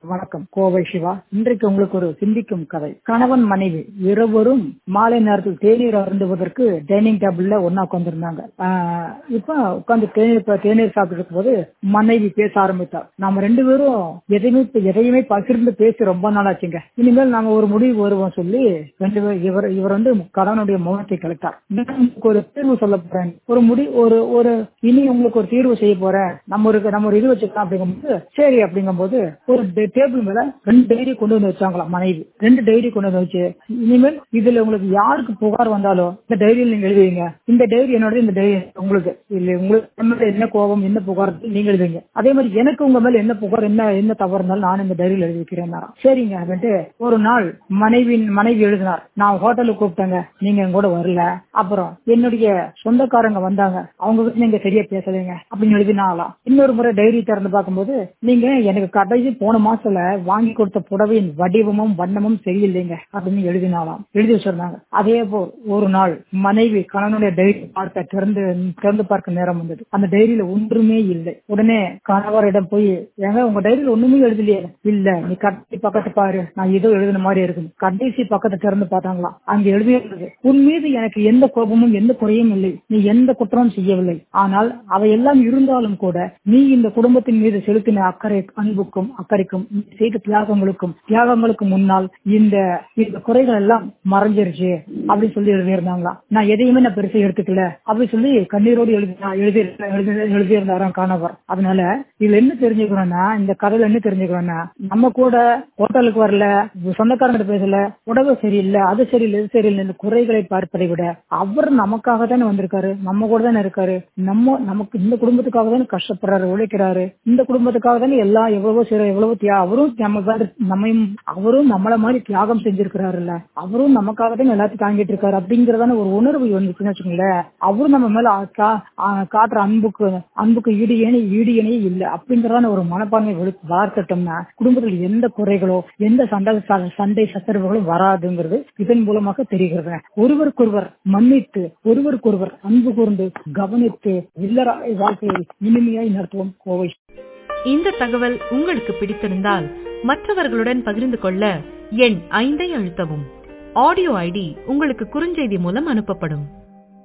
வணக்கம், கோவை சிவா. இன்றைக்கு உங்களுக்கு ஒரு சிந்திக்கும் கதை. கணவன் மனைவி இருவரும் மாலை நேரத்தில் தேநீர் அருந்துவதற்கு டைனிங் டேபிள்ல ஒன்னா உட்காந்துருந்தாங்க. இப்ப உட்காந்து தேநீர் சாப்பிட்டு இருக்கும் போது மனைவி பேச ஆரம்பித்தார். நாம ரெண்டு பேரும் எதையுமே பகிர்ந்து பேசி ரொம்ப நாள் ஆச்சுங்க. இனிமேல் நாம ஒரு முடிவு வருவோம் சொல்லி ரெண்டு பேர் இவர் வந்து கணவனுடைய மௌனத்தை கலைத்தார். ஒரு தீர்வு சொல்ல போறேன், இனி உங்களுக்கு ஒரு தீர்வு செய்ய போறேன், நம்ம ஒரு இது வச்சுக்கலாம் அப்படிங்கும்போது சரி அப்படிங்கும்போது ஒரு டேபிள் மேல 2 டைரி கொண்டு வந்து வச்சாங்களாம். மனைவி 2 டைரி கொண்டு வந்து வச்சு, இனிமேல் இதுல உங்களுக்கு யாருக்கு புகார் வந்தாலும் இந்த டைரியில் நீங்க எழுதுவீங்க. இந்த டைரி என்னோட, இந்த டைரி உங்களுக்கு இல்ல, உங்களுக்கு என்ன கோபம் என்ன புகார் நீங்க எழுதுவீங்க. அதே மாதிரி எனக்கு உங்க மேல என்ன புகார் என்ன தவறு இருந்தாலும் நான் இந்த டைரியில் எழுதி வைக்கிறேன். சரிங்க அப்படின்ட்டு ஒரு நாள் மனைவி எழுதினார். நான் ஹோட்டலுக்கு கூப்பிட்டேங்க, நீங்க என் கூட வரல. அப்புறம் என்னுடைய சொந்தக்காரங்க வந்தாங்க, அவங்க கிட்ட நீங்க சரியா பேசலைங்க அப்படின்னு எழுதினாலாம். இன்னொரு முறை டைரி திறந்து பார்க்கும்போது, நீங்க எனக்கு கடைசி போன மாசத்துல வாங்கி கொடுத்த புடவையின் வடிவமும் வண்ணமும் சரியில்லைங்க அப்படின்னு எழுதி வச்சிருந்தாங்க. அதே போல் ஒரு நாள் மனைவி கணவனுடைய டைரி திறந்து பார்க்க நேரம் வந்தது. அந்த டைரியில ஒன்றுமே இல்லை. உடனே கணவரிடம் போய், ஏங்க உங்க டைரியில ஒண்ணுமே எழுதலையே. இல்ல, நீ கடைசி பக்கத்தை பாரு, நான் ஏதோ எழுதின மாதிரி இருக்கு. கடைசி பக்கத்தை திறந்து பார்த்தாங்களாம். அங்க எழுதியிருந்தது, உன் மீது எனக்கு எந்த கோபமும் எந்த குறையும் இல்லை, நீ எந்த குற்றமும் செய்யவில்லை. ஆனால் அவையெல்லாம் இருந்தாலும் கூட நீ இந்த குடும்பத்தின் மீது செலுத்தின அன்புக்கும் அக்கறைக்கும் செய்த தியாகங்களுக்கும் முன்னால் இந்த குறைகள் எல்லாம் மறைஞ்சிருச்சு அப்படின்னு சொல்லி எழுதியிருந்தாங்களா. நான் எதையுமே பெருசா எடுத்துக்கல அப்படின்னு சொல்லி கண்ணீரோடு எழுதியிருந்தாராம் கணவர். அதனால இதுல என்ன தெரிஞ்சுக்கிறோம்னா, இந்த கதையில என்ன தெரிஞ்சுக்கிறோம்னா, நம்ம கூட ஹோட்டலுக்கு வரல, சொந்தக்காரங்க பேசல, உடம்பு சரியில்லை, அது சரியில்லை, இது சரியில்லை, இந்த குறைகளை பார்ப்பதை விட அவர் நமக்காக தானே வந்திருக்காரு, நம்ம கூட தானே இருக்காரு, நமக்கு இந்த குடும்பத்துக்காக தானே கஷ்டப்படுறாரு, உழைக்கிறாரு, இந்த குடும்பத்துக்காக தானே எல்லாம் எவ்வளவு அவரும் நம்மள மாதிரி தியாகம் செஞ்சிருக்கிறாருல்ல, அவரும் நமக்காக தான் எல்லாத்தையும் தாங்கிட்டு இருக்காரு அப்படிங்கறதான ஒரு உணர்வு வந்துச்சுன்னு வச்சுக்கோங்களேன். அவரும் நம்ம மேல காட்டுற அன்புக்கு ஈடு இணையே இல்லை அப்படிங்கறதான ஒரு மனப்பான்மை வளர்த்துட்டோம்னா குடும்பத்தில் எந்த குறைகளோ எந்த சண்டை சச்சரவுகளும் வராதுங்கிறது இதன் மூலமாக தெரிகிறது. ஒருவருக்கொருவர் மன்னித்து ஒருவருக்கொருவர் அன்பு கூர்ந்து கவனித்து இல்லற வாழ்க்கையை இனிமையாய் நடத்துவோம். கோவை. இந்த தகவல் உங்களுக்கு பிடித்திருந்தால் மற்றவர்களுடன் பகிர்ந்து கொள்ள எண் 5 அழுத்தவும். ஆடியோ ஐடி உங்களுக்கு குறுஞ்செய்தி மூலம் அனுப்பப்படும்.